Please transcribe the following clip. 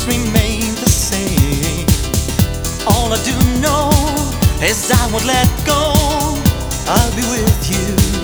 things remain the same. All I do know is I won't let go. I'll be with you.